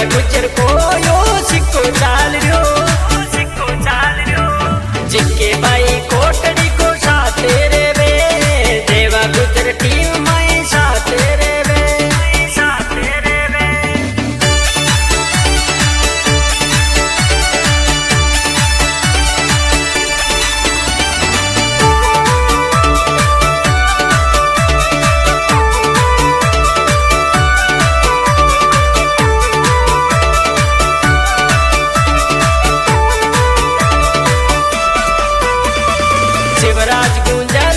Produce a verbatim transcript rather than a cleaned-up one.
गुजर को यो सिक्को चाल रयो सिक्को चाल रयो जिक्के भाई कोटड़ी को साथ रे वे देवा गुजर टीम में साथ रे वे साथ रे वे शिवराज गुंजा